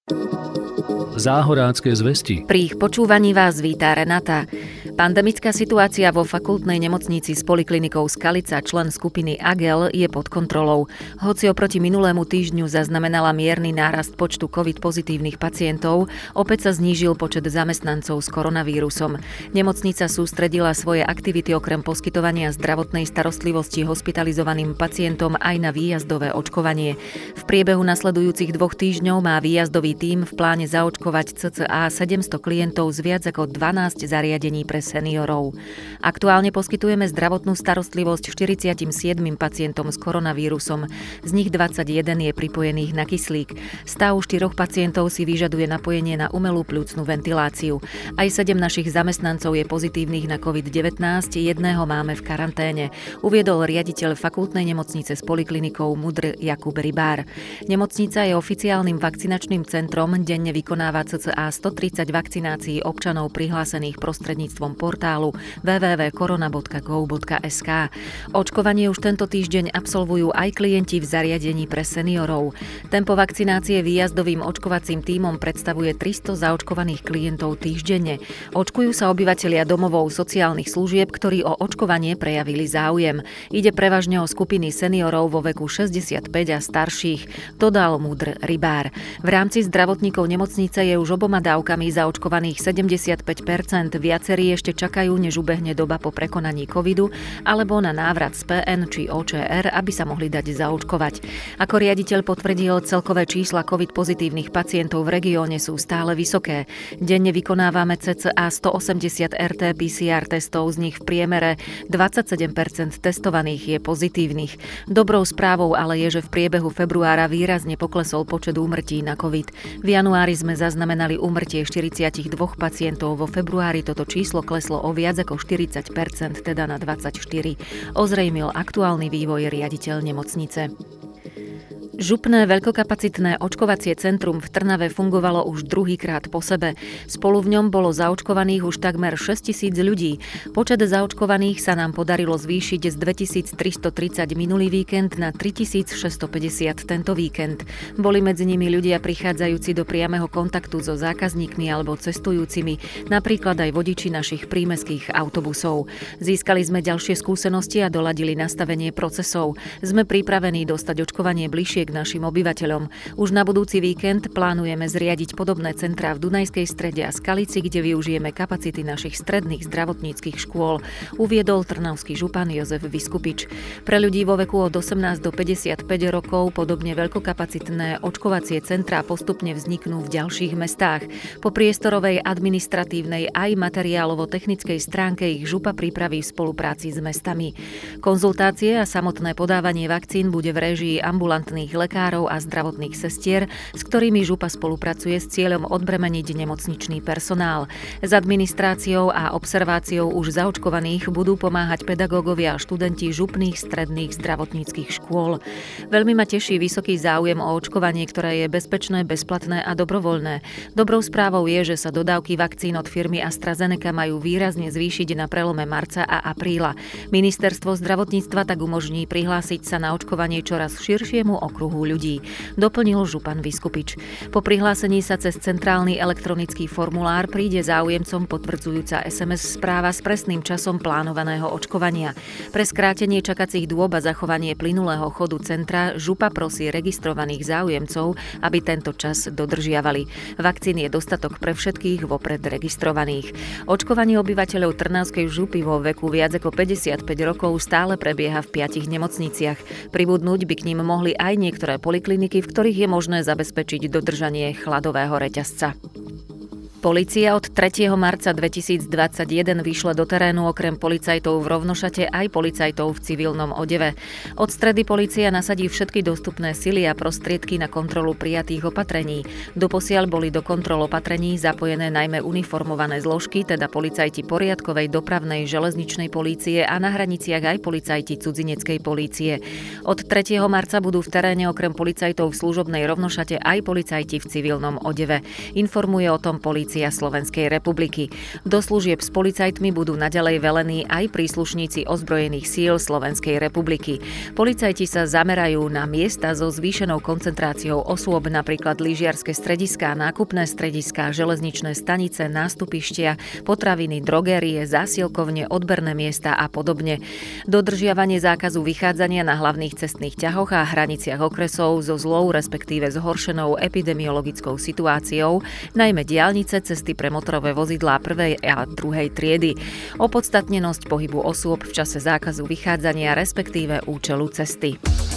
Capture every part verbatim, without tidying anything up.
Záhorácké zvesti. Pri ich počúvaní vás víta Renata. Pandemická situácia vo fakultnej nemocnici s poliklinikou Skalica, člen skupiny Agel, je pod kontrolou. Hoci oproti minulému týždňu zaznamenala mierny nárast počtu COVID pozitívnych pacientov, opäť sa znížil počet zamestnancov s koronavírusom. Nemocnica sústredila svoje aktivity okrem poskytovania zdravotnej starostlivosti hospitalizovaným pacientom aj na výjazdové očkovanie. V priebehu nasledujúcich dvoch týždňov má výjazdový tím v pláne zaočkovať cca sedemsto klientov z viac ako dvanásť zariadení pre seniorov. Aktuálne poskytujeme zdravotnú starostlivosť štyridsaťsedem pacientom s koronavírusom, z nich dvadsaťjeden je pripojených na kyslík. Stav štyroch pacientov si vyžaduje napojenie na umelú pľúcnu ventiláciu. Aj sedem našich zamestnancov je pozitívnych na COVID devätnásť, jedného máme v karanténe, uviedol riaditeľ fakultnej nemocnice s poliklinikou MUDr Jakub Rybár. Nemocnica je oficiálnym vakcinačným centrom, denne vykonáva cca stotridsať vakcinácií občanov prihlásených prostredníctvom portálu w w w bodka korona bodka gov bodka es ká. Očkovanie už tento týždeň absolvujú aj klienti v zariadení pre seniorov. Tempo vakcinácie výjazdovým očkovacím tímom predstavuje tristo zaočkovaných klientov týždenne. Očkujú sa obyvatelia domovov sociálnych služieb, ktorí o očkovanie prejavili záujem. Ide prevažne o skupiny seniorov vo veku šesťdesiatpäť a starších, dodal MUDr Rybár. V rámci zdravotníkov nemocnice je už oboma dávkami zaočkovaných sedemdesiatpäť percent, viacerí ešte čakajú, než ubehne doba po prekonaní covidu alebo na návrat z pé en či ó čé er, aby sa mohli dať zaočkovať. Ako riaditeľ potvrdil, celkové čísla COVID pozitívnych pacientov v regióne sú stále vysoké. Denne vykonávame cca stoosemdesiat er té pé cé er testov, z nich v priemere dvadsaťsedem percent testovaných je pozitívnych. Dobrou správou ale je, že v priebehu februára výrazne poklesol počet úmrtí na COVID. V januári sme zaznamenali úmrtie štyridsaťdva pacientov, vo februári toto číslo kleslo o viac ako štyridsať percent, teda na dvadsaťštyri percent, ozrejmil aktuálny vývoj riaditeľ nemocnice. Župné veľkokapacitné očkovacie centrum v Trnave fungovalo už druhýkrát po sebe. Spolu v ňom bolo zaočkovaných už takmer šesťtisíc ľudí. Počet zaočkovaných sa nám podarilo zvýšiť z dvetisíctristotridsať minulý víkend na tritisícšesťstopäťdesiat tento víkend. Boli medzi nimi ľudia prichádzajúci do priameho kontaktu so zákazníkmi alebo cestujúcimi, napríklad aj vodiči našich prímestských autobusov. Získali sme ďalšie skúsenosti a doladili nastavenie procesov. Sme pripravení dostať očkovanie bližšie k našim obyvateľom. Už na budúci víkend plánujeme zriadiť podobné centrá v Dunajskej Strede a Skalici, kde využijeme kapacity našich stredných zdravotníckych škôl, uviedol trnavský župan Jozef Viskupič. Pre ľudí vo veku od osemnásť do päťdesiatpäť rokov podobne veľkokapacitné očkovacie centrá postupne vzniknú v ďalších mestách. Po priestorovej, administratívnej aj materiálovo-technickej stránke ich župa pripraví v spolupráci s mestami. Konzultácie a samotné podávanie vakcín bude v réžii ambulantných lekárov a zdravotných sestier, s ktorými župa spolupracuje s cieľom odbremeniť nemocničný personál. S administráciou a observáciou už zaočkovaných budú pomáhať pedagógovia a študenti župných stredných zdravotníckych škôl. Veľmi ma teší vysoký záujem o očkovanie, ktoré je bezpečné, bezplatné a dobrovoľné. Dobrou správou je, že sa dodávky vakcín od firmy AstraZeneca majú výrazne zvýšiť na prelome marca a apríla. Ministerstvo zdravotníctva tak umožní prihlásiť sa na očkovanie čoraz širšiemu okruhu ľudí, doplnil župan Viskupič. Po prihlásení sa cez centrálny elektronický formulár príde záujemcom potvrdzujúca es em es správa s presným časom plánovaného očkovania. Pre skrátenie čakacích dôb a zachovanie plynulého chodu centra župa prosí registrovaných záujemcov, aby tento čas dodržiavali. Vakcín je dostatok pre všetkých vopred registrovaných. Očkovanie obyvateľov Trnavskej župy vo veku viac ako päťdesiatpäť rokov stále prebieha v piatich nemocniciach. Pribudnúť by k nim mohli aj niektoré polikliniky, v ktorých je možné zabezpečiť dodržanie chladového reťazca. Polícia od tretieho marca dvetisícdvadsaťjeden vyšle do terénu okrem policajtov v rovnošate aj policajtov v civilnom odeve. Od stredy polícia nasadí všetky dostupné sily a prostriedky na kontrolu prijatých opatrení. Doposiaľ boli do kontrol opatrení zapojené najmä uniformované zložky, teda policajti poriadkovej, dopravnej, železničnej polície a na hraniciach aj policajti cudzineckej polície. Od tretieho marca budú v teréne okrem policajtov v služobnej rovnošate aj policajti v civilnom odeve. Informuje o tom polícia Policia Slovenskej republiky. Do služieb s policajtmi budú naďalej velení aj príslušníci ozbrojených síl Slovenskej republiky. Policajti sa zamerajú na miesta so zvýšenou koncentráciou osôb, napríklad lyžiarske strediská, nákupné strediská, železničné stanice, nástupištia, potraviny, drogérie, zásielkovne, odberné miesta a podobne. Dodržiavanie zákazu vychádzania na hlavných cestných ťahoch a hraniciach okresov so zlou, respektíve zhoršenou epidemiologickou situáciou, najmä diaľnice, cesty pre motorové vozidlá prvej a druhej triedy, opodstatnenosť pohybu osôb v čase zákazu vychádzania, respektíve účelu cesty.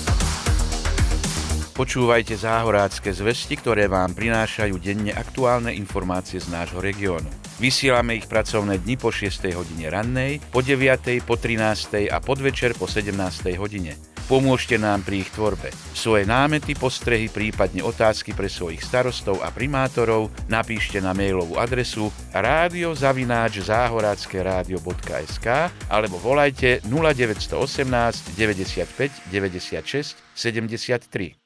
Počúvajte záhorácke zvesti, ktoré vám prinášajú denne aktuálne informácie z nášho regiónu. Vysielame ich pracovné dni po šiestej hodine rannej, po deviatej, po trinástej a podvečer po sedemnástej hodine. Pomôžte nám pri ich tvorbe. Svoje námety, postrehy, prípadne otázky pre svojich starostov a primátorov napíšte na mailovú adresu rádio zavináč záhorácke rádio bodka es ká alebo volajte nula deväť jedna osem deväťdesiatpäť deväťdesiatšesť sedemdesiattri.